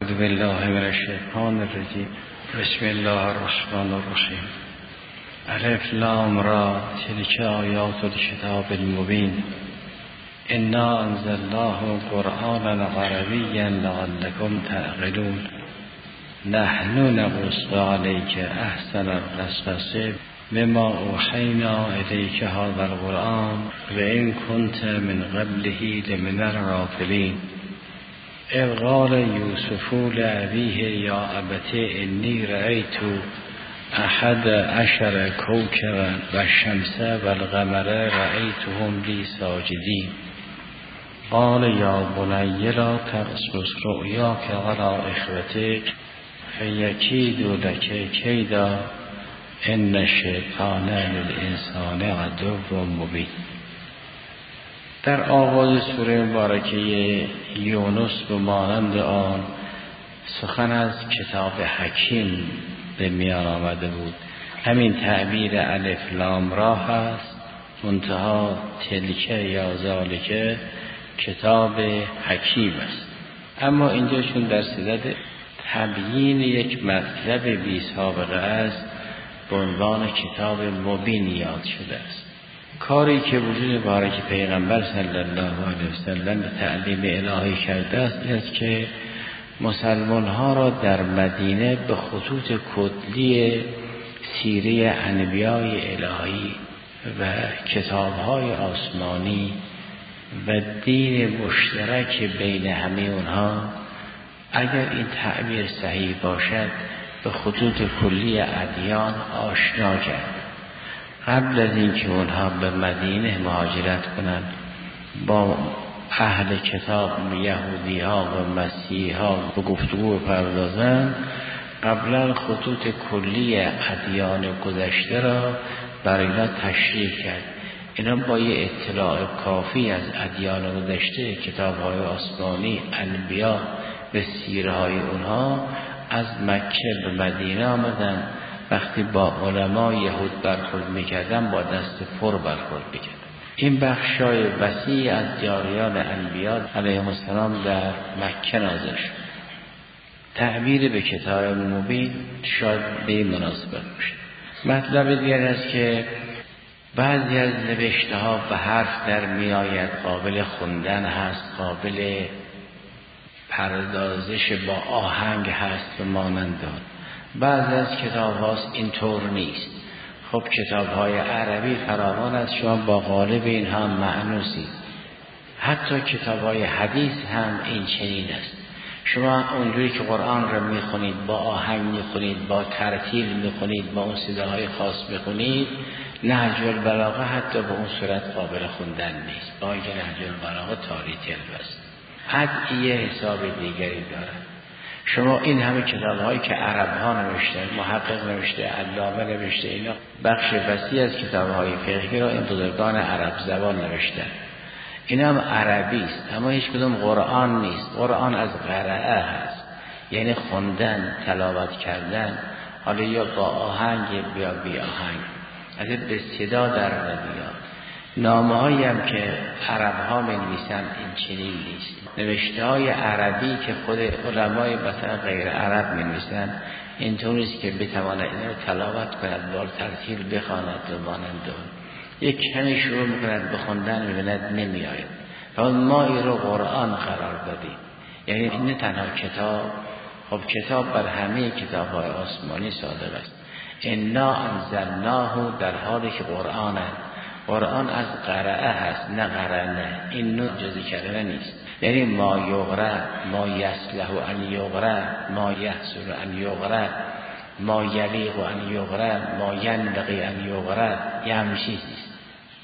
اعوذ بالله من الشیطان الرجیم. بسم الله الرحمن الرحیم. الف لام را تلک آیات الکتاب المبین. انا انزلناه قرآنا عربیا لعلکم تعقلون. نحن نقص علیک احسن القصص بما اوحینا الیک هذا القرآن و ان کنت من قبله لمن الغافلین. اذ قال یوسف لأبیه یا ابت انی رأیت 11 کوکبا و الشمس و القمر رأیتهم لی ساجدین. قال یا بنی لا تقصص رؤیاک علی اخوتک فیکیدوا لک کیدا ان الشیطان للانسان عدو مبین. در آغاز سوره مبارکه یونس به مانند آن سخن از کتاب حکیم به میان آمده بود. همین تعبیر الف لام را هست، منتها تلکه یا ذالکه کتاب حکیم است. اما اینجا چون در صدد تبیین یک مطلب بی سابقه است، به عنوان کتاب مبین یاد شده است. کاری که وجود بارک پیغمبر صلی الله علیه وسلم به تعلیم الهی کرده است این است که مسلمان ها را در مدینه به خطوط کلی سیره انبیای الهی و کتاب های آسمانی و دین مشترک بین همه اونها، اگر این تعبیر صحیح باشد، به خطوط کلی ادیان آشنا کرد. قبل از اینکه اونها به مدینه مهاجرت کنند، با اهل کتاب یهودی ها و مسیحی ها به گفتگو پردازند، قبلا خطوط کلی ادیان گذشته را برای اینا تشریح کرد. اینا با یه اطلاع کافی از ادیان گذشته، کتاب های آسمانی، انبیا و سیره های اونها، از مکه به مدینه آمدن. وقتی با علمای یهود برخورد میکردن، با دست پر برخورد میکردن. این بخشای وسیع از جریان انبیا علیهم السلام در مکه نازل شد. تعبیر به کتاب مبین شاید به مناسبت باشه. مطلب دیگر است که بعضی از نوشته ها به حرف در می آید، قابل خوندن هست، قابل پردازش با آهنگ هست و مانند آن. بعضی از کتاب هاست اینطور نیست. خب کتاب های عربی فراوان است، شما با غالب اینها معنوسید. حتی کتاب های حدیث هم این چنین است. شما اونجوری که قرآن را میخونید، با آهنگ میخونید، با ترتیل میخونید، با اون صداهای خاص میخونید، نهج البلاغه حتی به اون صورت قابل خوندن نیست، با اینکه نهج البلاغه تاریخی است. ادعیه حساب دیگری دارد. شما این همه کتاب هایی که عرب ها نوشته، محقق نوشته، علامه نوشته، اینا بخش وسیع از کتاب های فقهی را این بزرگان عرب زبان نوشته. اینا هم عربی است، اما هیچ کدوم قرآن نیست. قرآن از قرائه هست، یعنی خوندن، تلاوت کردن، حالا یا با آهنگ یا بی آهنگ، از به صدا در نمیاد. نامه هایی هم که عرب ها می نویسن این چنین نیست. نوشته های عربی که خود علمای مثلا غیر عرب می نویسن اینطور نیست که بتواند این رو تلاوت کند، بار ترتیل بخواند و مانند اون. یک کمی شروع میکند به خوندن، میبیند نمی آید. و ما این رو قرآن قرار دادیم. یعنی این تنها کتاب، خب کتاب بر همه کتاب های آسمانی صادق است. انا انزلناه در حالی که قرآن است. قرآن از قرائه هست، نه قرنه. این نوع جزی کردن نیست. یعنی ما یقرأ، ما یصلح ان یقرأ، ما یحسن ان یقرأ، ما یلیق ان یقرأ، ما ینبغی ان یقرأ، یه همیشه نیست.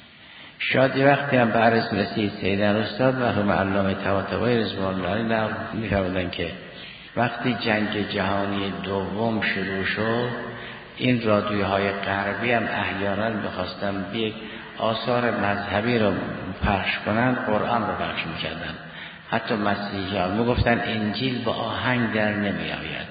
شاید وقتی هم به عرض رسید سیدن استاد مرحوم علامه طباطبایی رضوان الله علیه می‌فرمودند که وقتی جنگ جهانی دوم شروع شد، این رادیوهای غربی هم احیانا می‌خواستن یک آثار مذهبی رو پخش کنن، قرآن رو پخش می‌کردن. حتی مسیحیان میگفتن انجیل با آهنگ در نمی آید.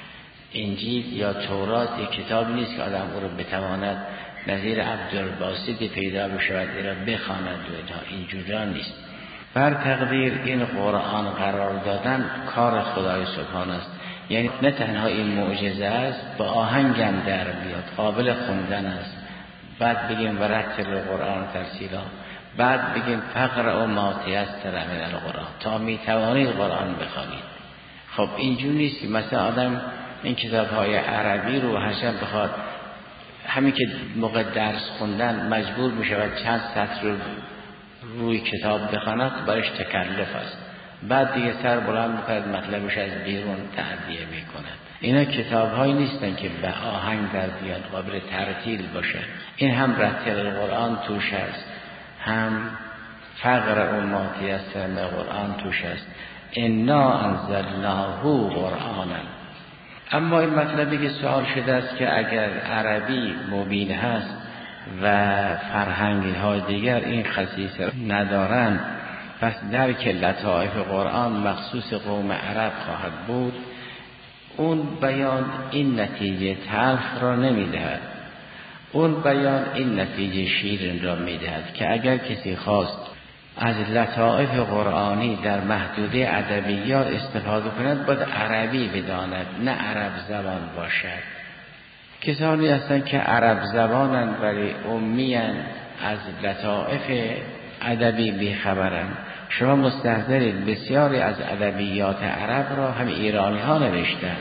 انجیل یا تورات یک کتاب نیست که آدم او رو بتواند نظیر عبدالباسطی پیدا بشود این را بخواند و اینجورا نیست. بر تقدیر این قرآن قرار دادن کار خدای سبحانه است. یعنی نه تنها این معجزه است، با آهنگم در بیاد، قابل خوندن است. بعد بگیم ورتل القرآن ترتیلا، بعد بگیم فقرأ ما تیسر من القرآن، تا میتوانید قرآن بخوانید. خب اینجور نیست که مثلا آدم این کتاب‌های عربی رو هر شب بخواد همین که موقع درس خوندن مجبور میشه و چند سطر رو روی کتاب بخواند، برایش تکلف است. بعد دیگه سر بلند می‌کند مطلبش از بیرون تعبیه می‌کند. اینا کتاب‌هایی نیستن که به آهنگ در بیاد، قابل ترتیل باشه. این هم رتل القرآن توش است، هم فقرأ ما تیسر من القرآن توش است. انا انزلناه قرآنا. اما این مطلبی که سوال شده است که اگر عربی مبین هست و فرهنگی های دیگر این خصیصه ندارند، پس درک لطائف قرآن مخصوص قوم عرب خواهد بود. اون بیان این نتیجه تلخ را نمیدهد، اون بیان این نتیجه شیرین را میدهد که اگر کسی خواست از لطائف قرآنی در محدوده ادبیات استفاده کند، باید عربی بداند، نه عرب زبان باشد. کسانی هستند که عرب زبانند ولی امیان، از لطائف ادبی بیخبرند. شما مستحضرید بسیاری از ادبیات عرب را هم ایرانی ها نوشتند،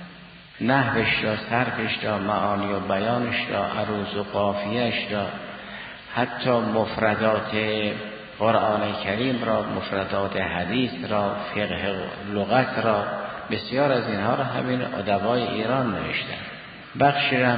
نحوش را، صرفش را، معانی و بیانش را، عروض و قافیه‌اش را، حتی مفردات قرآن کریم را، مفردات حدیث را، فقه لغت را، بسیار از اینها را همین ادبای ایران نوشتند. بخشی هم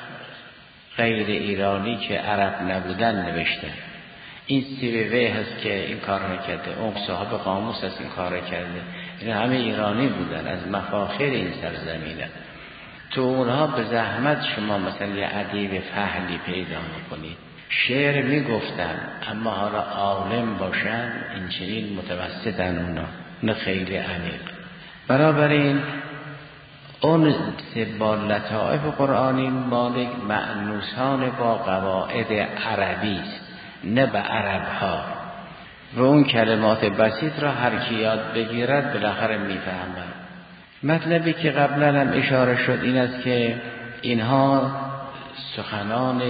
غیر ایرانی که عرب نبودن نوشتند. این سیبویه هست که این کار را کرده، اون صاحب قاموس هست این کار را کرده. این همه ایرانی بودن، از مفاخر این سرزمینه. تو اونها به زحمت شما مثلا یه ادیب فحلی پیدا میکنید، شعر میگفتن اما حالا عالم باشن، این چنین متوسطن اونا، نه خیلی عمیق. بنابراین اون با لطائف قرآنی مالک مأنوسان با قواعد عربی است، نه به عرب ها. و اون کلمات بسیط را هر کی یاد بگیرد بالاخره میفهمد. مطلبی که قبلا هم اشاره شد این است که اینها سخنان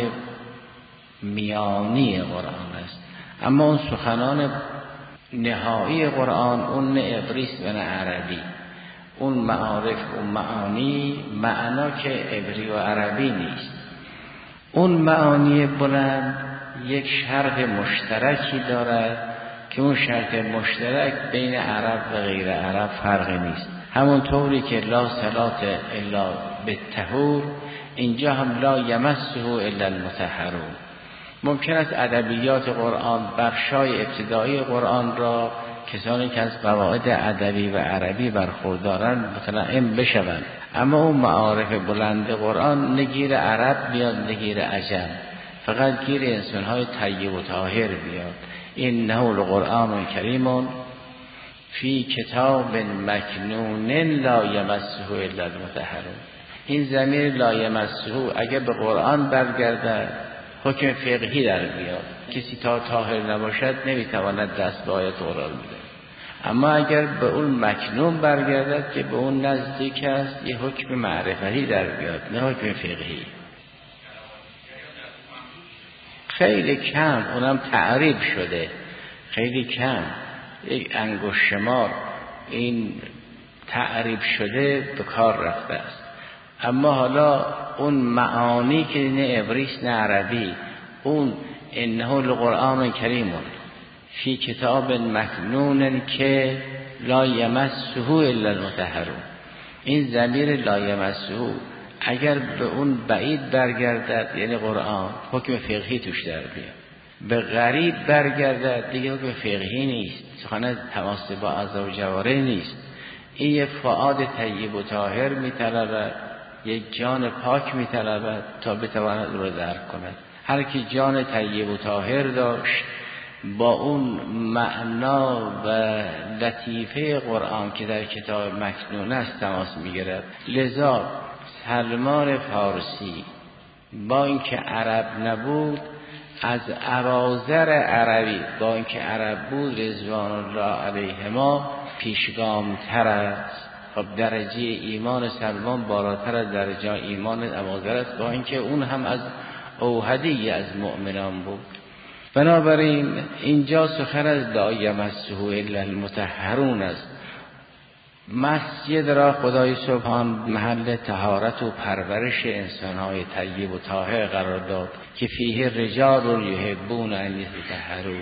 میانی قرآن است، اما اون سخنان نهایی قرآن اون نه عبریست و نه عربی. اون معارف و معانی معنا که عبری و عربی نیست. اون معانی بلند یک شرط مشترکی دارد که اون شرط مشترک بین عرب و غیر عرب فرقی نیست. همون طوری که لا صلاة الا بالطهور، اینجا هم لا یمسه الا المطهرون. ممکن است ادبیات قرآن، بخشای ابتدایی قرآن را کسانی که از قواعد ادبی و عربی برخوردارند متنعم بشوند، اما اون معارف بلند قرآن نگیر عرب بیاد نگیر عجم، فقط گیر انسان‌های طیب و طاهر بیاد. اینه القرآن کریم فی کتاب مکنون لا یمسه الا المطهرون. این ضمیر لا یمسه اگر به قرآن برگرده حکم فقهی در بیاد، کسی تا طاهر نباشد نمیتواند دست به آیت قرآن بده. اما اگر به اون مکنون برگردد که به اون نزدیک است، یه حکم معرفتی در بیاد، نه حکم فقهی. خیلی کم، اونم تعریب شده، خیلی کم، یک انگشت شمار این تعریب شده به کار رفته است. اما حالا اون معانی که نه عبریست نه عربی، اون انه القرآن کریم فی کتاب مکنون که لا یمسه الا المطهرون، این ضمیر لا یمسه اگر به اون بعید برگردد یعنی قرآن، حکم فقهی توش در بیاد. به غریب برگردد دیگه حکم فقهی نیست، سخن تماس با اعضا و جواره نیست. این یک فؤاد طیب و طاهر میطلبد، یک جان پاک میطلبد تا بتواند او را درک کند. هر کی جان طیب و طاهر داشت با اون معنا و لطیفه قرآن که در کتاب مکنون است تماس میگیرد. لذا سلمان فارسی با اینکه عرب نبود از اباذر عربی با اینکه عرب بود رضوان الله علیهما پیشگامتر است. خب درجه ایمان سلمان بالاتر از درجه ایمان ابوذر است، با اینکه اون هم از اوحدی از مؤمنان بود. بنابراین اینجا سخن از لا یمسه الا المطهرون است. مسجد را خدای سبحان محل طهارت و پرورش انسان‌های طیب و طاهر قرار داد که فیه رجال یحبون ان یتطهروا.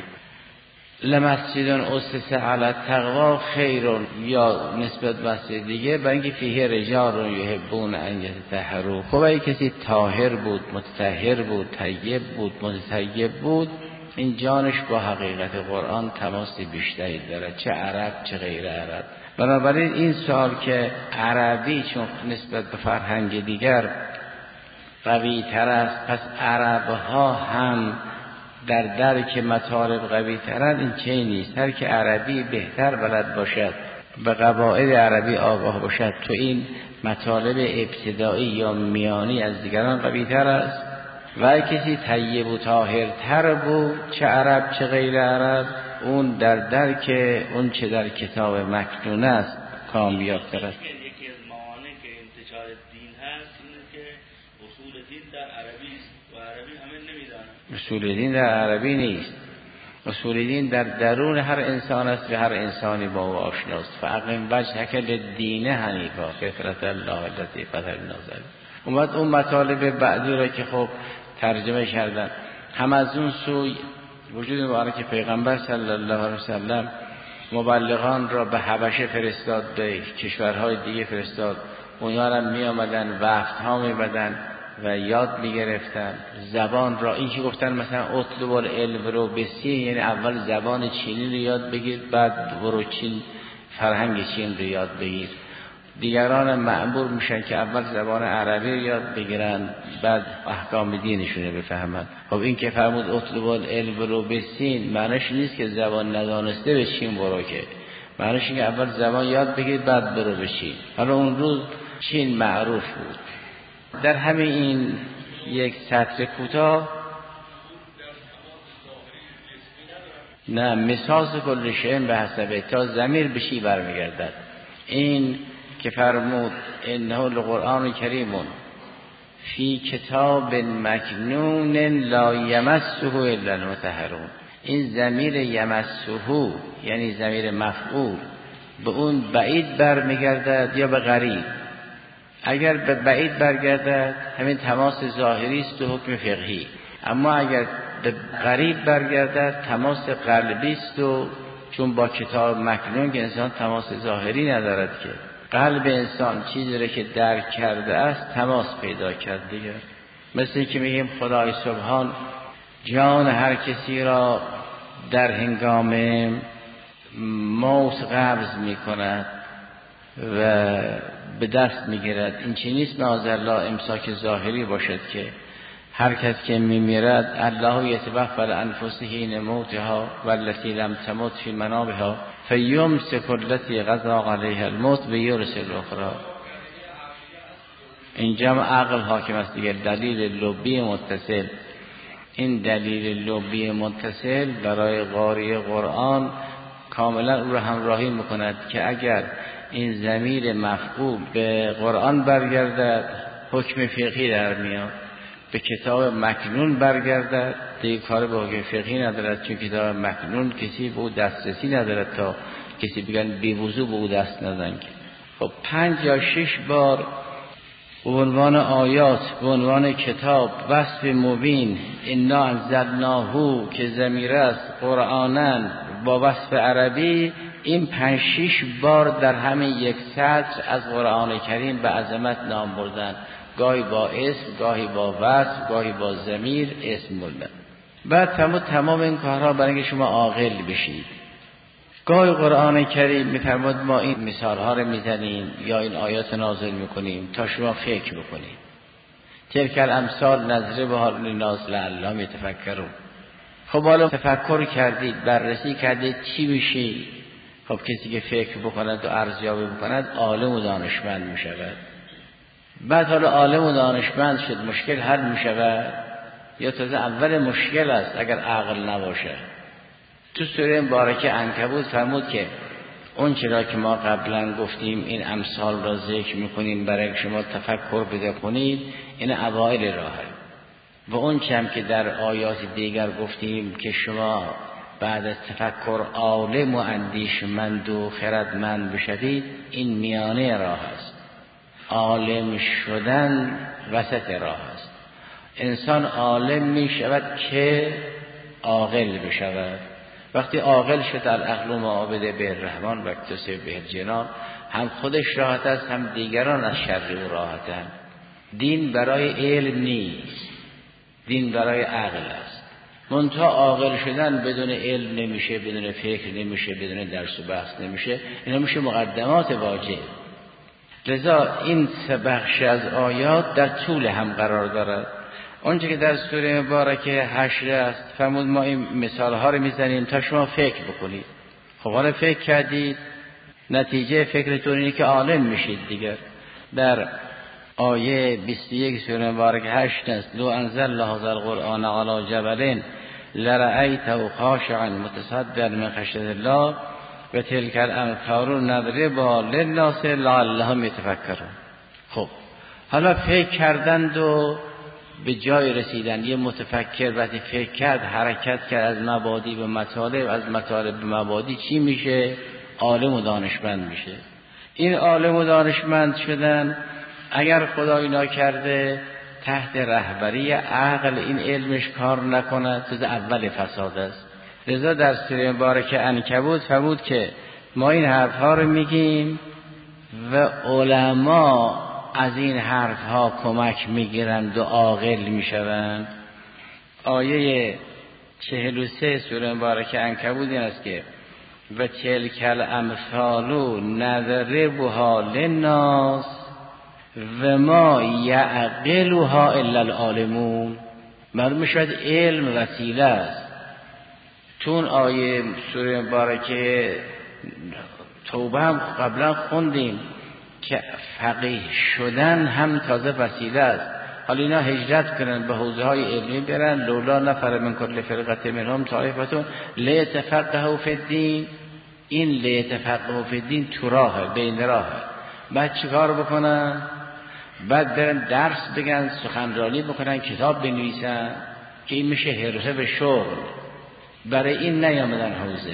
لمسجد اسس علی التقوا خیر، یا نسبت مسجد دیگه برای اینکه فیه رجال یحبون ان یتطهروا. خب اگه کسی طاهر بود، متطهر بود، طیب بود، متطیب بود، این جانش با حقیقت قرآن تماس بیشتری داره، چه عرب چه غیر عرب. بنابراین این سوال که عربی چون نسبت به فرهنگ دیگر قوی تر است، پس عربها هم در درک مطالب قوی ترند، این چه نیست. هر که عربی بهتر بلد باشد، به قواعد عربی آگاه باشد، تو این مطالب ابتدایی یا میانی از دیگران قوی تر است. و کسی طیب و طاهرتر بود، چه عرب چه غیر عرب، اون در درک اون چه در کتاب مکنون است کامیاب‌تر است. یکی از معانی که انتشار دین هست اینه که اصول دین در عربی است و عربی همه نمیدانند. اصول دین در عربی نیست، اصول دین در درون هر انسان است و هر انسانی با او آشناست. فاقم وجهک للدین حنیفا فطرة الله التي فطر الناس علیها. اون مطالب بعدی را که خب ترجمه کردن، هم از اون سوی وجود مبارک پیغمبر صلی الله علیه وسلم مبلغان را به حبشه فرستاد، به کشورهای دیگه فرستاد، اونها را می آمدن وفدها می بدن و یاد می گرفتن زبان را. این که گفتن مثلا اطلب العلم رو بسیار، یعنی اول زبان چینی رو یاد بگیر، بعد برو چین فرهنگ چین رو یاد بگیر. دیگران مأمور میشن که اول زبان عربی رو یاد بگیرن، بعد احکام دینشون رو بفهمن. خب این که فرمود اطلب العلم رو بسین، معنیش نیست که زبان ندانسته به چین برو، که معنیش اینه که اول زبان یاد بگیر بعد برو به چین. حالا اون روز چین معروف بود. در همین این یک سطر کوتاه نه مساس کل شیء به حسبه، تا ضمیر بشی برمیگردد. این که فرمود انه القرآن کریم فی کتاب مکنون لا یمسه الا المطهرون، این ضمیر یمسه یعنی ضمیر مفعول به اون بعید برمیگردد یا به قریب. اگر به بعید برگردد همین تماس ظاهری است و حکم فقهی، اما اگر به قریب برگردد تماس قلبی است، و چون با کتاب مکنون که انسان تماس ظاهری ندارد، که قلب انسان چیزی را که درک کرده است تماس پیدا کرد دیگر. مثل که میگیم خدای سبحان جان هر کسی را در هنگام موت قبض میکند و به دست میگیرد. این چی نیست معاذالله امساک ظاهری باشد که هر کس که میمیرد الله یتوفی الانفس حین موتها والتی لم تمت فی منامها فیمسک التی قضی علیها الموت و یرسل الاخری. اینجا عقل حاکم است دیگه. دلیل لبی متصل، این دلیل لبی متصل برای قاری قرآن کاملا او را همراهی میکند که اگر این ضمیر مفعول به قرآن برگردد حکم فقهی در میاد، به کتاب مکنون برگردد دیگه کار به حکم فقهی ندارد، چون کتاب مکنون کسی به او دسترسی ندارد تا کسی بگن بی وضو به او دست نزن. خب 5 یا 6 بار به عنوان آیات، به عنوان کتاب، وصف مبین انا انزلناه که ضمیر است قرآنن با وصف عربی، این 5-6 بار در همین یک سطر از قرآن کریم به عظمت نام بردن، گاهی با اسم، گاهی با وصف، گاهی با ضمیر اسم بردن. بعد تمام این کارها برای اینکه شما عاقل بشید. گاهی قرآن کریم میفرماد ما این مثالها رو میزنیم یا این آیات نازل میکنیم تا شما فکر بکنید. تلک الامثال نضربها للناس لعلهم یتفکرون. خب حالا تفکر کردید، بررسی کردید، چی میشه؟ خب کسی که فکر بکند و ارزیابی بکند عالم و دانشمند میشود. بعد حالا عالم و دانشمند شد، مشکل حل میشود؟ یا تازه اول مشکل است اگر عقل نباشه. تو سوره مبارکه عنکبوت فرمود که اون چرا که ما قبلا گفتیم این امثال را ذکر میکنیم برای شما تفکر بده کنید، این اوایل راهه. و اون چم که در آیات دیگر گفتیم که شما بعد از تفکر عالم و اندیشمند و خردمند بشوید، این میانه راه است. عالم شدن وسط راه است. انسان عالم می شود که عاقل بشود. وقتی عاقل شد العقل معابد به الرحمن و اکتسب به الجنان، هم خودش راحت است هم دیگران از شر او راحتند. دین برای علم نیست، دین برای عقل است. منتها عاقل شدن بدون علم نمیشه، بدون فکر نمیشه، بدون درس و بحث نمیشه. اینا میشه مقدمات واجب. لذا این سه بخش از آیات در طول هم قرار دارد. اونچه که در سوره مبارکه حشر است فرمود ما این مثال ها رو میزنیم تا شما فکر بکنید. خب حالا فکر کردید، نتیجه فکرتون اینه که عالم میشید دیگر. در آیه 21 سوره مبارکه حشر است: لو انزل الله هذا القرآن علی جبل لرأیته خاشعا متصدعا من خشیة الله و تلک الامثال نضربها للناس لعلهم یتفکرون. خب حالا فکر کردند و به جای رسیدن. یه متفکر وقتی فکر کرد، حرکت کرد از مبادی به مطالب، از مطالب به مبادی، چی میشه؟ عالم و دانشمند میشه. این عالم و دانشمند شدن اگر خدای ناکرده تحت رهبری عقل این علمش کار نکنه، تو اول فساد است. لذا در سوره مبارکه عنکبوت فرمود که ما این حرفها رو میگیم و علما از این حرفها کمک میگیرند و عاقل میشوند. آیه 43 سوره مبارکه عنکبوت این است که و تلک الامثال نضربها للناس و ما یعقلها الا العالمون. معلوم شد علم وسیله است. چون آیه سوره مبارکه توبه هم قبلا خوندیم که فقیه شدن هم تازه وسیله است. حالا اینا هجرت کنن به حوزه های علمی برن، لولا نفر من کل فرقه منهم طائفتون لیتفقهوا فی الدین. این لیتفقهوا فی الدین تو راه، بین راه. بعد چیکار بکنن؟ بعد برن درس بگن، سخنرانی بکنن، کتاب بنویسن که این میشه حرفه به شغل. برای این نیامدن حوزه.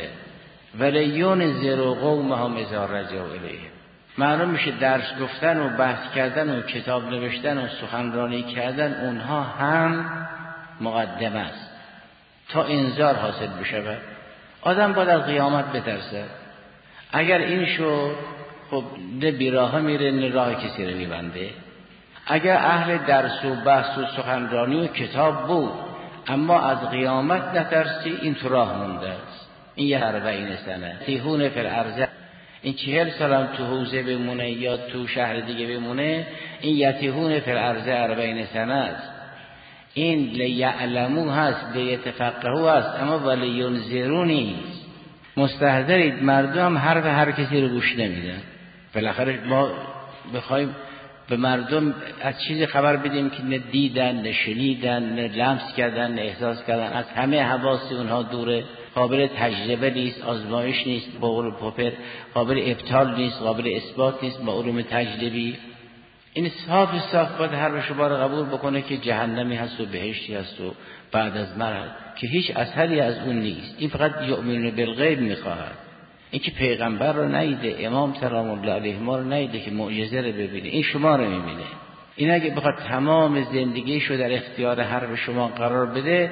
ولیونذر قومهم اذا رجعوا الیه. معلوم میشه درس گفتن و بحث کردن و کتاب نوشتن و سخنرانی کردن اونها هم مقدمه است تا انذار حاصل بشه. آدم باید از قیامت بترسه. اگر این شد خب نه بیراه میره نه راه کسی رو میبنده. اگر اهل درس و بحث و سخنرانی و کتاب بود اما از قیامت نترسی، این تو راه مونده است. این یه 40 سنه تیهون فی الارض، این 40 سال هم تو حوزه بمونه یا تو شهر دیگه بمونه، این یتیهون فی الارض 40 سنه است. این لیعلمو هست، لیتفقهو هست، اما ولیونذرو نیست. مستحضرید مردم حرف هر کسی رو گوش نمیدن. بالاخره ما بخوایم به مردم از چیزی خبر بدیم که نه دیدن، نه شنیدن، نه لمس کردن، نه احساس کردن، از همه حواس اونها دوره، قابل تجربه نیست، آزمایش نیست، با علوم پوپر قابل ابطال نیست، قابل اثبات نیست با علوم تجربی. این صاف باید حرف شما رو قبول بکنه که جهنمی هست و بهشتی هست و بعد از مرگ که هیچ اثری از اون نیست. این فقط یؤمنون بالغیب میخواهد. این که پیغمبر رو ندیده، امام سلام الله علیه ما رو ندیده که معجزه رو ببینه، این شما رو میبینه. این اگه بخواد تمام زندگیشو در اختیار حرف شما قرار بده،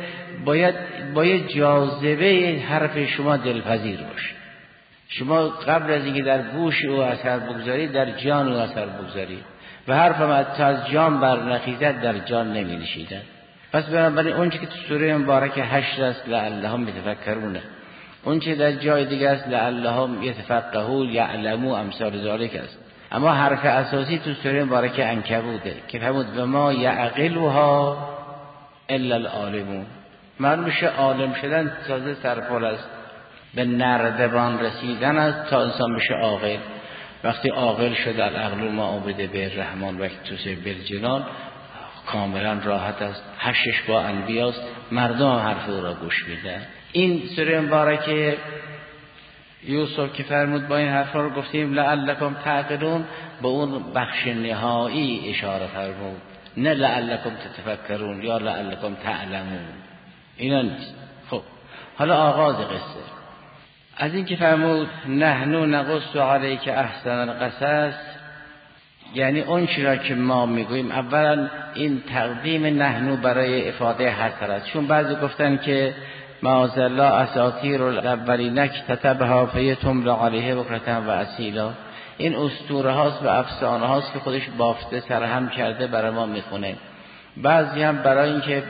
باید جاذبه حرف شما دلپذیر باشه. شما قبل از اینکه در گوش او اثر بگذارید، در جان او اثر بگذارید و حرف ما تا از جان برنخیزد در جان نمی نشیدن. پس بنابراین اون که تو سوره مبارکه حشر است لعلهم یتفکرون، اون که در جای دیگه است لعلهم یتفقهون یعلمون امثال ذالک است. اما حرف اساسی تو سوره مبارکه عنکبوته که فرمود و ما یعقلها الا العالمون. معلوم میشه عالم شدن تازه سرپال است، به نردبان رسیدن است تا انسان بشه عاقل. وقتی عاقل شد العقل ما عابد به الرحمن و اکتسب بالجنان، کاملا راحت است، هشتش با انبیاست، مردم حرف او را گوش میدن. این سوره مبارکه یوسف که فرمود با این حرفا رو گفتیم لعلکم تعقلون، به اون بخش نهایی اشاره فرمود، نه لعلکم تتفکرون یا لعلکم تعلمون، اینا نیست. خب حالا آغاز قصه از این که فرمود نحنو نقص علیک احسن القصص، یعنی اون چیزا که ما میگوییم. اولا این تقدیم نحنو برای افاده حصر است، چون بعضی گفتن که معاذالله اساطیر الاولین کتبها فیتملی علیه بکرة و اصیلا، این اسطوره هاست و افسانه هاست که خودش بافته سرهم کرده برای ما میخونه. بعضی هم برای اینکه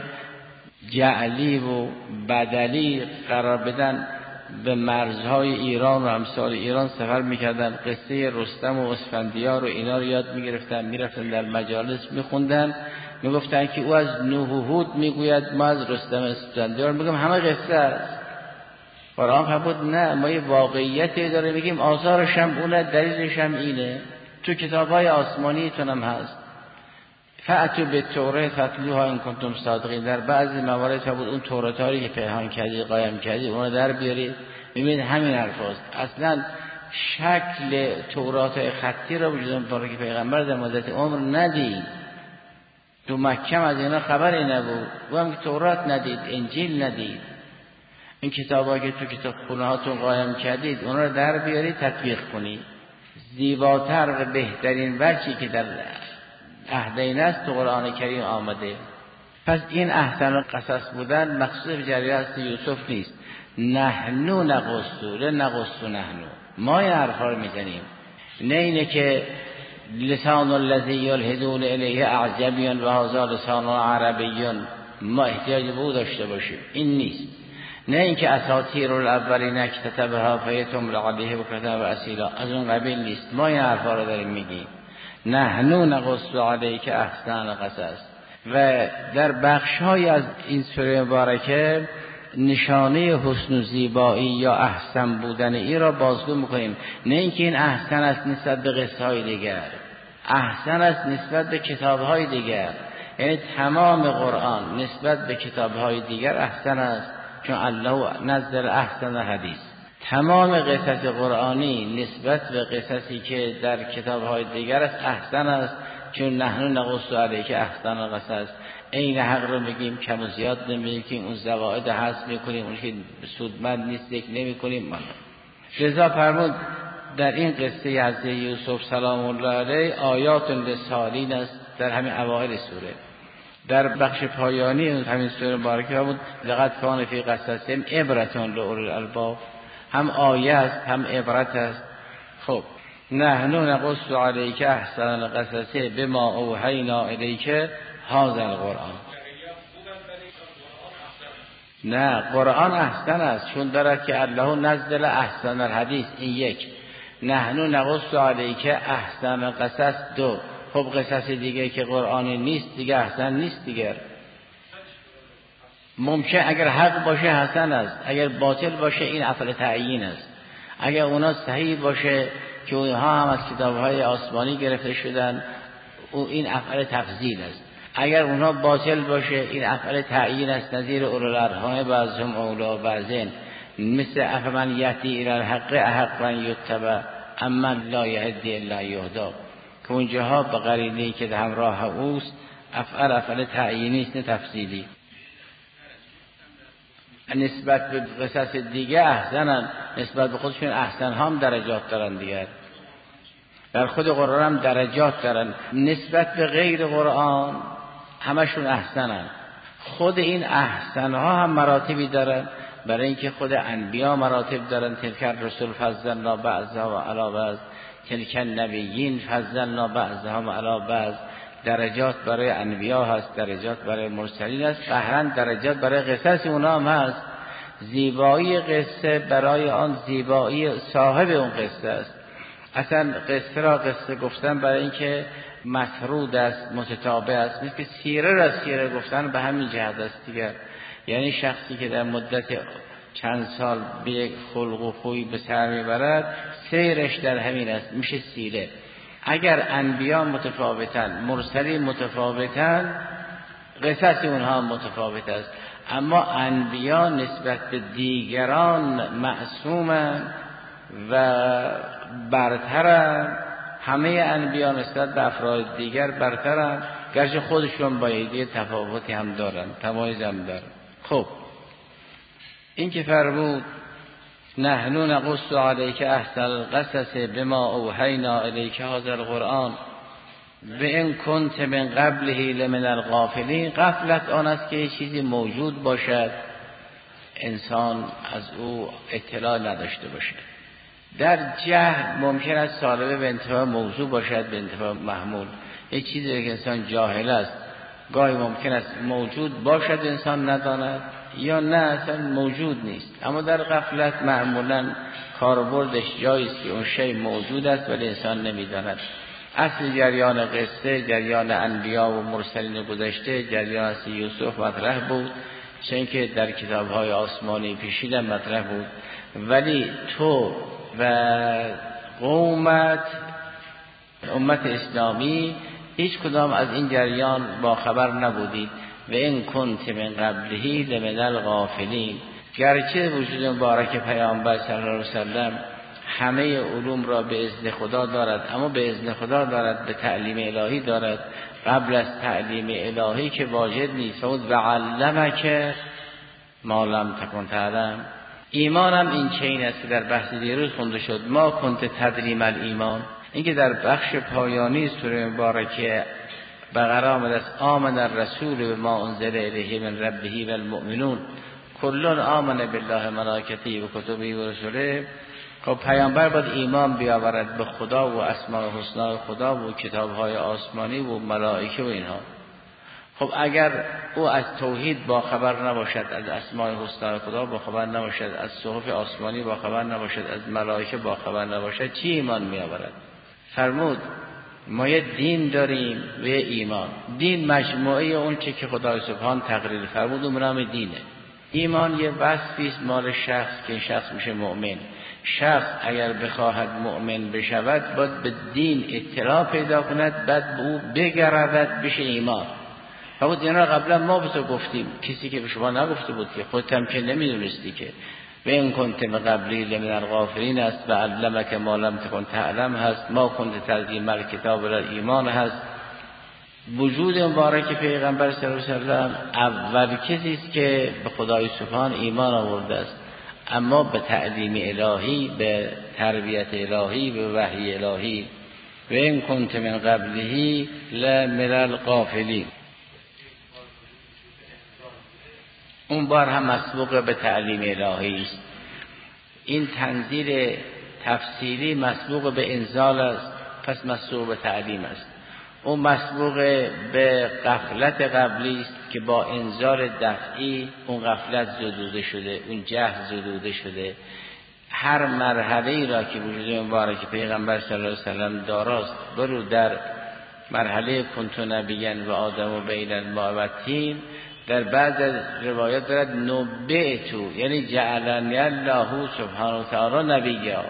جعلی و بدلی قرار بدن به مرزهای ایران و امثال ایران سفر میکردن، قصه رستم و اسفندیار و اینا رو یاد میگرفتن، میرفتن در مجالس میخوندن، میگفتن که او از نوح و هود میگوید، ما از رستم اسفندیار میگم، همه قصه است. قرآن فرمود نه، ما یه واقعیتی داره میگیم، آثارش هم اونه، دلیلش هم اینه، تو کتابای آسمانیتون هم هست. فأتوا بالتوراة فاتلوها ان کنتم صادقین. در بعضی موارد فرمود اون توراتاری که پنهان کردی قایم کردی اون رو در بیارید. ببینید همین حرفاست. اصلا شکل تورات خطی را وجود داره که پیغمبر در مدت عمر ندید، تو مکه از اینا خبری نبود، و هم که تورات ندید، انجیل ندید. این کتابا که تو کتاب خونه هاتون قایم کردید اون رو در بیارید تطبیق کنید. زیباتر و بهترین وجهی که در عهدین است تو قرآن کریم آمده. پس این احسن قصص بودن مخصوص به جریان یوسف نیست. نحنو نقصو لنقصو نحنو، ما این حرفا رو میزنیم، نه اینه که لسان الذی یلحدون الیه اعجمی و هذا لسان عربی ما احتیاج به او داشته باشیم، این نیست. نه اینکه اساطیر الاولین کتبها فیتملی علیه بکرة و اصیلا، از اون قبیل نیست. ما این حرفا رو داریم میگیم. نحنو نقص علیک احسن قصص. و در بخش‌های از این سوره مبارکه نشانه حسن و زیبایی یا احسن بودن ای را بازگو میکنیم. نه اینکه این احسن است نسبت به قصه های دیگر، احسن است نسبت به کتاب های دیگر. یعنی تمام قرآن نسبت به کتاب های دیگر احسن است، چون الله نزل احسن حدیث. تمام قصص قرآنی نسبت به قصصی که در کتاب های دیگر است احسن است، چون نحنو نقص علیک احسن القصص. این حق رو میگیم، کم و زیاد نمیگیم، اون زوائد حذف میکنیم، اون که سودمند نیست ذکر نمیکنیم. رضا فرمود در این قصه از یوسف سلام الله علیه آیات للسالین است، در همین اوایل سوره. در بخش پایانی همین سوره مبارکه فرمود لقد کان فی قصصهم عبرة لأولی الالباب، هم آیه است هم عبرت است. خب نحنو نقص علیک احسن القصص بما اوحینا الیک هذا القرآن. نه، قرآن احسن است، چون دارد که الله نزل احسن الحدیث، این یک. نحنو نقص علیک احسن القصص دو. خب قصص دیگه که قرآنی نیست دیگه احسن نیست دیگه. ممکن اگر حق باشه حسن است، اگر باطل باشه این افعال تعیین است. اگر اونا صحیح باشه که اونها هم از کتاب‌های آسمانی گرفته شدن، این افعال تفضیل است. اگر اونها باطل باشه این افعال تعیین است، نظیر اولوالارحام بعضهم اولا بعضین، مثل افمن یهدی الی الحق احق من یتبع اما لا یهدی الا یهدا، که اونجاها به قرینه‌ای که همراه اوست افعال تعیینی است نه تفضیلی. نسبت به قصص دیگه احسنن، نسبت به خودشون احسن هم درجات دارن دیگر. در خود قرآن هم درجات دارن، نسبت به غیر قرآن همشون احسنن. خود این احسن ها هم مراتبی دارن، برای اینکه خود انبیا مراتب دارن. تلک الرسل فضلنا بعضهم علی بعض، تلک النبیین فضلنا بعضهم علی بعض. درجات برای انبیا هست، درجات برای مرسلین هست، قهرن درجات برای قصص اونا هم هست. زیبایی قصه برای آن زیبایی صاحب اون قصه است. اصلا قصه را قصه گفتن برای اینکه مفرود است، متتابع است. مثل سیره را سیره گفتن به همین جهت است دیگر. یعنی شخصی که در مدت چند سال به یک خلق و خوی به سر میبرد، سیرش در همین است، میشه سیره. اگر انبیا متفاوتن، مرسلین متفاوتن، قصص اونها متفاوت است، اما انبیا نسبت به دیگران معصومند و برترند. همه انبیا نسبت به افراد دیگر برترند، گرچه خودشون با ایده تفاوتی هم دارن، تمایز هم دارن. خب این که فرمود نحن نقص علیک احسن القصص بما اوحینا الیک هذا القرآن و ان کنت من قبله لمن الغافلین. غفلت آن است که چیزی موجود باشد انسان از او اطلاع نداشته باشد. در جهل ممکن است سالبه به انتفاع موضوع باشد، به انتفاع محمول. یک چیزی که انسان جاهل است گاهی ممکن است موجود باشد انسان نداند، یا نه اصلا موجود نیست. اما در غفلت معمولا کاربردش جایی است که اون شی موجود است ولی انسان نمیداند. اصل جریان قصه، جریان انبیا و مرسلین گذشته، جریان است یوسف مطرح بود، چون که در کتاب‌های آسمانی پیشین مطرح بود، ولی تو و قومت امت اسلامی هیچ کدام از این جریان با خبر نبودید. و این کنت من قبلهی لمن الغافلین. گرچه وجود مبارک پیامبر صلی الله علیه وسلم همه علوم را به اذن خدا دارد، اما به اذن خدا دارد، به تعلیم الهی دارد، قبل از تعلیم الهی که واجد نیست. و علمک ما لم تکن تعلم. ایمان هم این چین است که در بحث دیروز خونده شد، ما کنت تدریم الایمان. اینکه در بخش پایانی سوره مبارکه بقره آمده است آمن الرسول به ما انزل الیه من ربه و المؤمنون کلون آمن بالله ملائکته و کتبه و رسوله. خب پیامبر باید ایمان بیاورد به خدا و اسماء الحسنا خدا و کتاب‌های آسمانی و ملائکه و اینها. خب اگر او از توحید با خبر نباشد، از اسماء الحسنا خدا با خبر نباشد، از صحف آسمانی با خبر نباشد، از ملائکه با خبر نباشد، چی ایمان میآورد؟ فرمود ما یه دین داریم و یه ایمان. دین مجموعه اون چه که خدای سبحان تقریر فرمود اون نام دینه. ایمان یه وصفی است مال شخص که شخص میشه مؤمن. شخص اگر بخواهد مؤمن بشود باید به دین اطلاع پیدا کند، بعد به او بگردد بشه ایمان. فرمود اینا قبلا ما به تو گفتیم، کسی که به شما نگفته بود که خودت هم که نمیدونستی که. و این کنت من قبلی لمن الغافلین است و علمک ما لم تکن تعلم هست، ما کنت تدریم الکتاب الایمان هست. وجود مبارک پیغمبر صلی الله علیه و سلم اول کسی است که به خدای سبحان ایمان آورده است، اما به تعلیم الهی، به تربیت الهی، به وحی الهی. و این کنت من قبله لمن الغافلین. اون بار هم مسبوق به تعلیم الهی است. این تنزیل تفصیلی مسبوق به انزال است، پس مسبوق به تعلیم است. اون مسبوق به غفلت قبلی است که با انزال دفعی اون غفلت زدوده شده، اون جهل زدوده شده. هر مرحله‌ای را که وجود مبارک پیغمبر صلی الله علیه و سلم داراست، برو در مرحله کنت نبیًا و آدم و بین الماء و الطین، در بعض از روایات دارد نبئتو، یعنی جعلنی الله سبحانه و تعالی نبیا.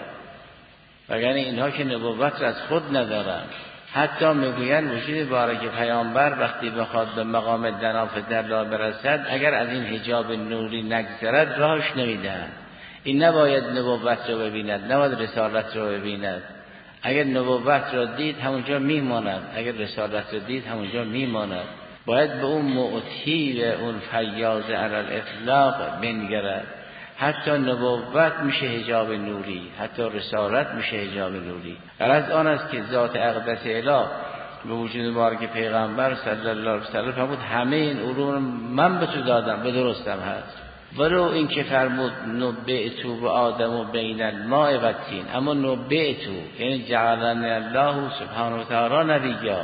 وگرنه اینها که نبوت را از خود ندارن. حتی میگویند وجود مبارک پیامبر وقتی بخواد به مقام دنافت الله برسد، اگر از این حجاب نوری نگذرد راهش نمیدهند. این نباید نبوت را ببیند، نباید رسالت را ببیند. اگر نبوت را دید همونجا میماند، اگر رسالت را دید همونجا میماند. باید به اون معطی و اون فیاض علی الاطلاق بنگرد. حتی نبوت میشه حجاب نوری، حتی رسالت میشه حجاب نوری. غرض آن است که ذات اقدس اله به وجود مبارک پیغمبر صلی الله علیه و سلم فرمود همه این علوم من به تو دادم، به درستم هست. ولو این که فرمود نبئتو و آدم و بین الماء و الطین، اما نبئتو یعنی جعلنی الله سبحانه و تعالی نبیا.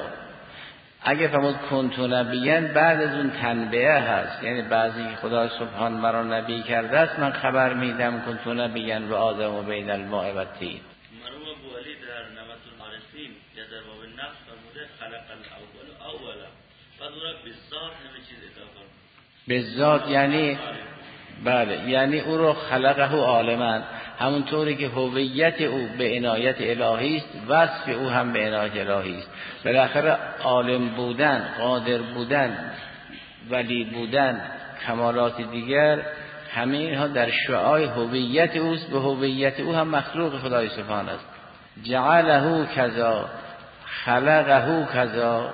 اگه فرمود کنت نبیًا بعد از اون تنبیه هست، یعنی بعضی که خدا سبحان مرا نبی کرده است من خبر میدم کنت نبیًا و آدم و بین الماء و الطین. مرحوم ابو علی در نمط المعرفین یا در باب نفس فرموده خلق الاول اولا بعد اون را به ذات همه چیز اضافه به ذات یعنی بله، یعنی او رو خلقه عالما، همونطوری که هویت او به عنایت الهی است، وصف او هم به عنایت الهی است. بالاخره عالم بودن، قادر بودن ولی بودن، کمالات دیگر، همه اینها در شعاع هویت اوست. به هویت او هم مخلوق خدای سبحانه است. جعله کذا، خلقه کذا،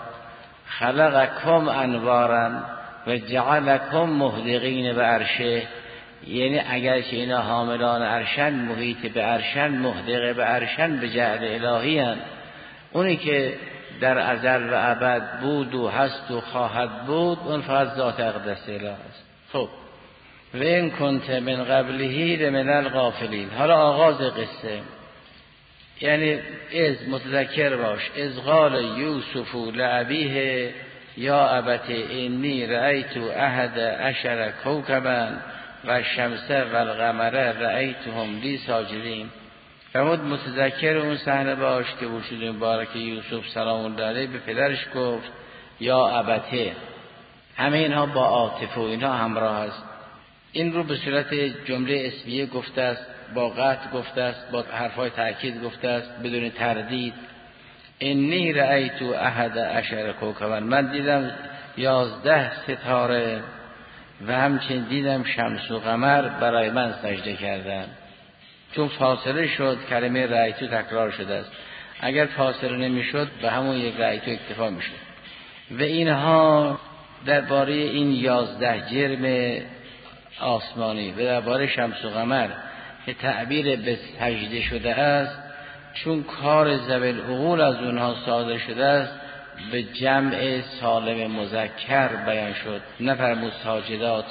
خلقکم انوارا و جعلکم محدقین به عرشه. یعنی اگرچه اینا حاملان عرشن، محیط به عرشن، محدق به عرشن، به جعل الهی هستند، اونی که در ازل و ابد بود و هست و خواهد بود، اون فقط ذات اقدس اله است. خب و این کنت من قبلهی لمن الغافلین. حالا آغاز قصه، یعنی از متذکر باش، از قال یوسف لابیه یا ابت انی رأیت احد عشر کوکبا و الشمس و القمر رأیتهم لی ساجدین. فرمود متذکر اون صحنه باش که وجود مبارک یوسف سلام الله علیه به پدرش گفت یا ابته. همه اینها با عاطفه و اینها همراه است. این رو به صورت جمله اسمیه گفته است، با قطع گفته است، با حرفای تأکید گفته است، بدون تردید. انی رأیت احد عشر کوکبا، من دیدم 11 ستاره و همچنین دیدم شمس و قمر برای من سجده کردن. چون فاصله شد کلمه رأیتو تکرار شده است، اگر فاصله نمیشد به همون یک رأیتو اکتفا میشد. و اینها درباره این 11 جرم آسمانی و درباره شمس و قمر که تعبیر به سجده شده است، چون کار ذوی العقول از اونها صادر شده است، به جمع سالم مذکر بیان شد، نفرمود ساجدات.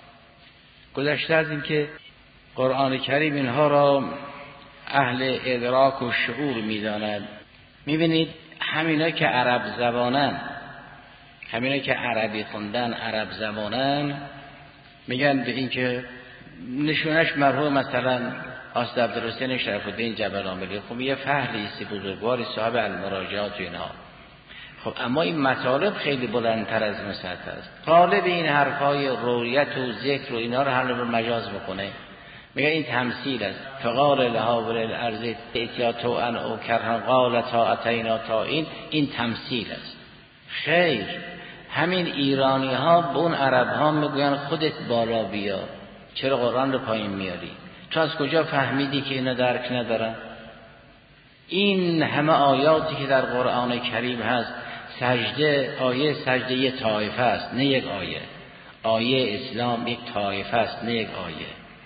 گذشته از این که قرآن کریم اینها را اهل ادراک و شعور می‌داند. می‌بینید همینا که عرب زبانن، همینا که عربی خوندن، عرب زبانن، میگن به این که نشونش مرحوم مثلا حافظ عبدالحسین شرف الدین جبل عاملی، خب یه فهلیستی بزرگواری صاحب المراجعات و اینها. خب اما این مطالب خیلی بلندتر از این سطح است. طالب این حرفای رویت و ذکر و اینا رو حل مجاز میکنه، میگه این تمثیل است. فقال لها وللارض ائتیا طوعا او کرها قالتا اتینا طائعین. این تمثیل است. خیر، همین ایرانی ها به اون عرب ها میگوین خودت بالا بیا، چرا قرآن رو پایین میاری؟ تو از کجا فهمیدی که اینا درک ندارن؟ این همه آیاتی که در قرآن کریم هست، سجده، آیه سجده یه طایفه است نه یک آیه. آیه اسلام یک طایفه است نه یک آیه.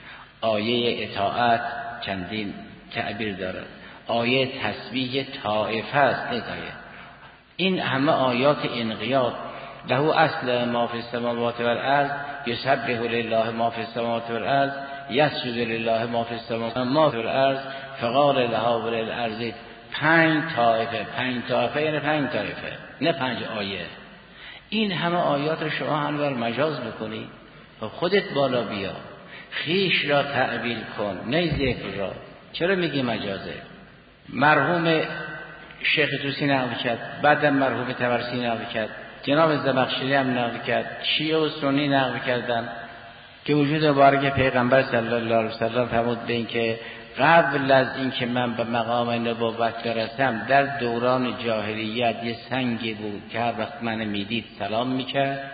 آیه اطاعت چندین تعبیر دارد. آیه تسبیح طایفه است نه آیه. این همه آیات انقیاد. له اصل ما فی السماوات و الارض یسبح لله ما فی السماوات و الارض یسجد لله ما فی السماوات و الارض فقال لها وللارض. 5 طایفه، 5 طایفه یعنی 5 طایفه نه 5 آیه. این همه آیات رو شما هنوز مجاز بکنی؟ خودت بالا بیا، خیش را تعبیل کن نه ذکر را. چرا میگی مجازه؟ مرحوم شیخ توسی نقل کرد، بعد مرحوم طبرسی نقل کرد، جناب زمخشری هم نقل کرد، شیعه و سنی نقل کردن که وجود مبارک پیغمبر صلی الله علیه وسلم فرمود به این که قبل از این که من به مقام نبوت برسم در دوران جاهلیت یه سنگی بود که هر وقت من میدید سلام میکرد،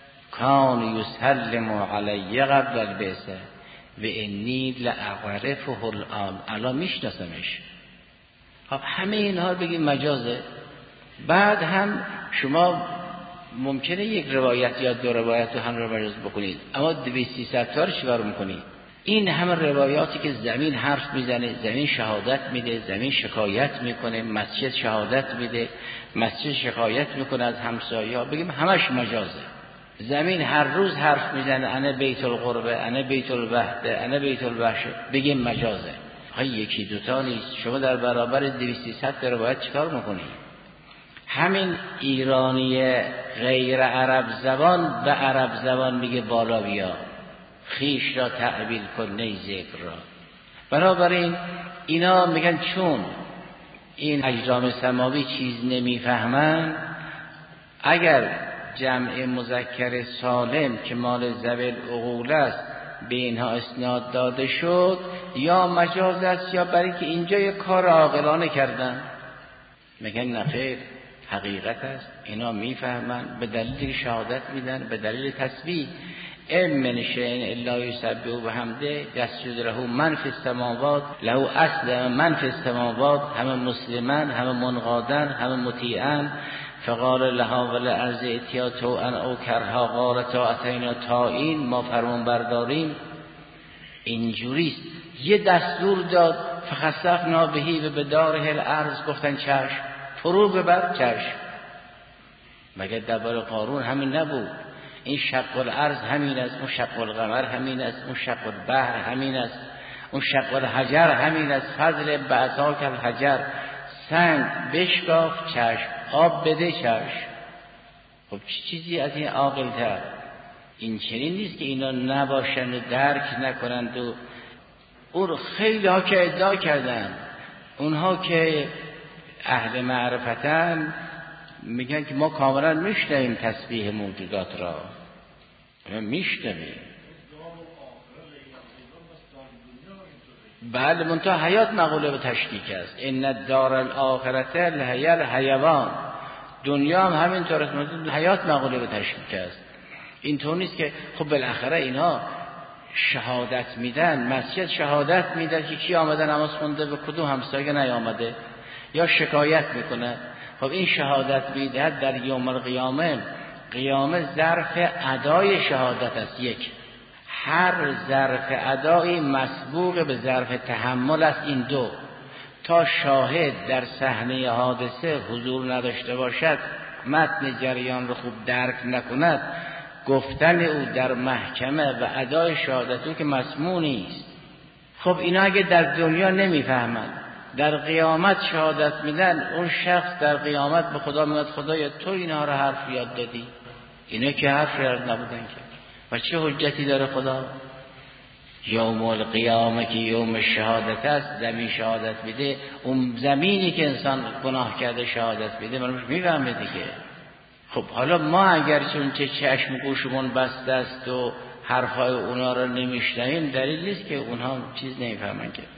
کان یسلم علی قبل البعثه و انی لاعرفه الان. الان میشناسمش. خب همه اینها بگیم مجازه. بعد هم شما ممکنه یک روایت یا 2 روایت رو هم رو مجاز بکنید، اما 200-300 تا رو چیکار میکنید؟ این همه روایاتی که زمین حرف میزنه، زمین شهادت میده، زمین شکایت میکنه، مسجد شهادت میده، مسجد شکایت میکنه از همسایه‌ها، بگیم همش مجازه. زمین هر روز حرف میزنه انا بیت القربه، انا بیت الوحده، انا بیت الوحشه، بگیم مجازه. های یکی دوتا نیست. شما در برابر 200-300 روایت چیکار میکنید؟ همین ایرانی غیر عرب زبان به عرب زبان میگه بالا بیا، خیش را تعبیل کن نه ذکر را. بنابراین اینا میگن چون این اجرام سماوی چیز نمیفهمن، اگر جمع مذکر سالم که مال ذوی العقول است به اینها اسناد داده شد، یا مجاز است یا برای که اینجا یک کار عاقلانه کردن. میگن نخیر، حقیقت است. اینا میفهمن، به دلیل شهادت میدن، به دلیل تسبیح. من شیء الا یسبح بحمده یسجد له من فی السماوات له اصل من فی السماوات، همه مسلمان، همه منقادن، همه مطیعن. فقال لها ولارض اتیا طوعا او کرها قالتا اتینا طائعین، ما فرمان برداریم. اینجوریست. یه دستور داد فخسفنا بهی و بداره الارض، گفتن چشم، فرو ببر چشم. مگر درباره قارون همین نبود؟ این شق الارض همین است، اون شق القمر همین است، اون شق البحر همین است، اون شق الحجر همین است. فضل بعثاک الحجر، سنگ بشکاف چشم، آب بده چشم. خب چه چیزی از این عاقل‌تر؟ این چنین نیست که اینا نباشن و درک نکنند. و اون خیلی ها که ادعا کردن، اونها که اهل معرفتن میگن که ما کاملا میشنویم تسبیح موجودات را، میشنویم. بله، منتها حیات مقوله به تشکیک است. ان الدار الاخرته لهی الحیوان، دنیا هم همینطور است، حیات مقوله به تشکیک است. اینطور نیست که خب بالاخره اینا شهادت میدن، مسجد شهادت میدن که کی آمده نماز خونده، به کدوم همسایه نیامده، یا شکایت میکنه. خب این شهادت میدهد در یوم القیامه، قیامه ظرف ادای شهادت است. یک، هر ظرف ادایی مسبوق به ظرف تحمل است. این دو، تا شاهد در صحنه حادثه حضور نداشته باشد، متن جریان رو خوب درک نکند، گفتن او در محکمه و ادای شهادت او که مسموع نیست. خب اینا اگه در دنیا نمیفهمند، در قیامت شهادت میدن، اون شخص در قیامت به خدا میگه خدایا تو اینا رو حرف یاد دادی، اینا که حرف یاد نبودن که، و چه حجتی داره خدا؟ یوم القیامه که یوم شهادت است، زمین شهادت میده. اون زمینی که انسان گناه کرده شهادت میده، منوش میفهمه دیگه. خب حالا ما اگر چون چه چشم گوشمون بسته است و حرفای اونا رو نمیشنویم، دلیل نیست که اونها چیز نمیفهمن که.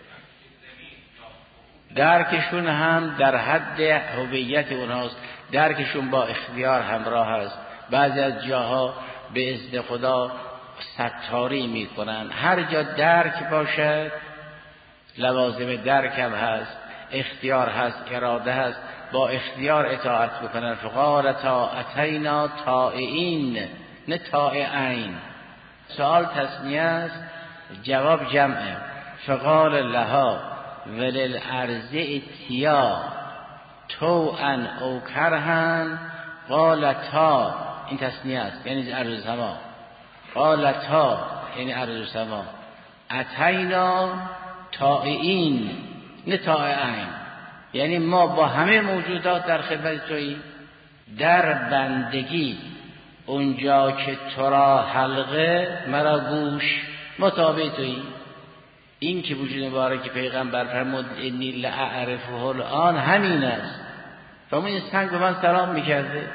درکشون هم در حد هویت اونهاست، درکشون با اختیار همراه است. بعضی از جاها به اذن خدا ستاری میکنن. هر جا درک باشد، لوازم درک هم هست، اختیار هست، اراده هست، با اختیار اطاعت بکنن. فقال تا اتینا طائعین، نه طائعین. سوال تثنیه است، جواب جمعه. فقال لها وللارض اتیا طوعا او کرها قالتا، این تثنیه است یعنی ارض سما. قالتا یعنی ارض سما. اتینا طائعین نه طائعین، یعنی ما با همه موجودات در خدمت تویی، در بندگی. اونجا که تو را حلقه مرا گوش، مطابق تویی. این که وجود مبارک پیغمبر فرمود انی لاعرفه الان، همین است. فرمود این سنگ به من سلام میکرده.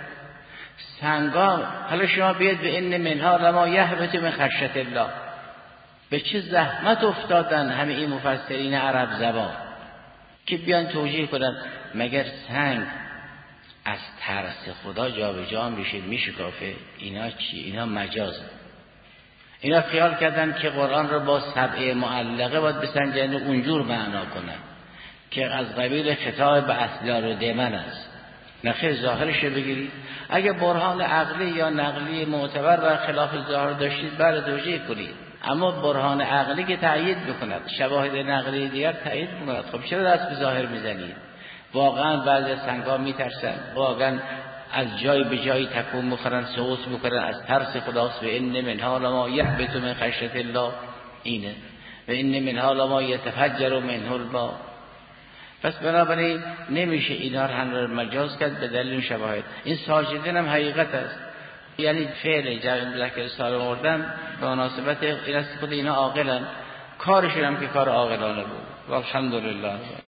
سنگا حالا شما بیاد به ان منها لما یهبط من خشیت الله، به چه زحمت افتادن همه این مفسرین عرب زبان که بیان توجیه کنن. مگر سنگ از ترس خدا جابجا میشه، میشکافه؟ اینا چی؟ اینا مجازه. اینا خیال کردن که قرآن رو با سبع معلقه باید بسنجن و اونجور معنا کنن که از قبیل خطاب به اصلار و دمن است. نخیر، ظاهرش رو بگیرید. اگه برهان عقلی یا نقلی معتبر و خلاف ظاهر داشتید بله توجیه کنید، اما برهان عقلی که تأیید بکند، شواهد نقلی دیگر تأیید بکند. خب چرا دست به ظاهر میزنید؟ واقعا بعضی از سنگ‌ها میترسن، واقعا از جای به جایی تکون میخورن، سوس میکنن، از ترس خداست. و ان منها لما یهبط من خشیت الله، اینه. و ان منها لما یتفجر منه الماء. پس بنابراین نمیشه اینا رو هم مجاز کرد به دلیل شواهد. این ساجدین هم حقیقت است، یعنی فعل جمع مذکر سالم آوردن به مناسبت این است که خود اینا عاقلن، کارشون هم که کار عاقلانه بود. والحمدلله.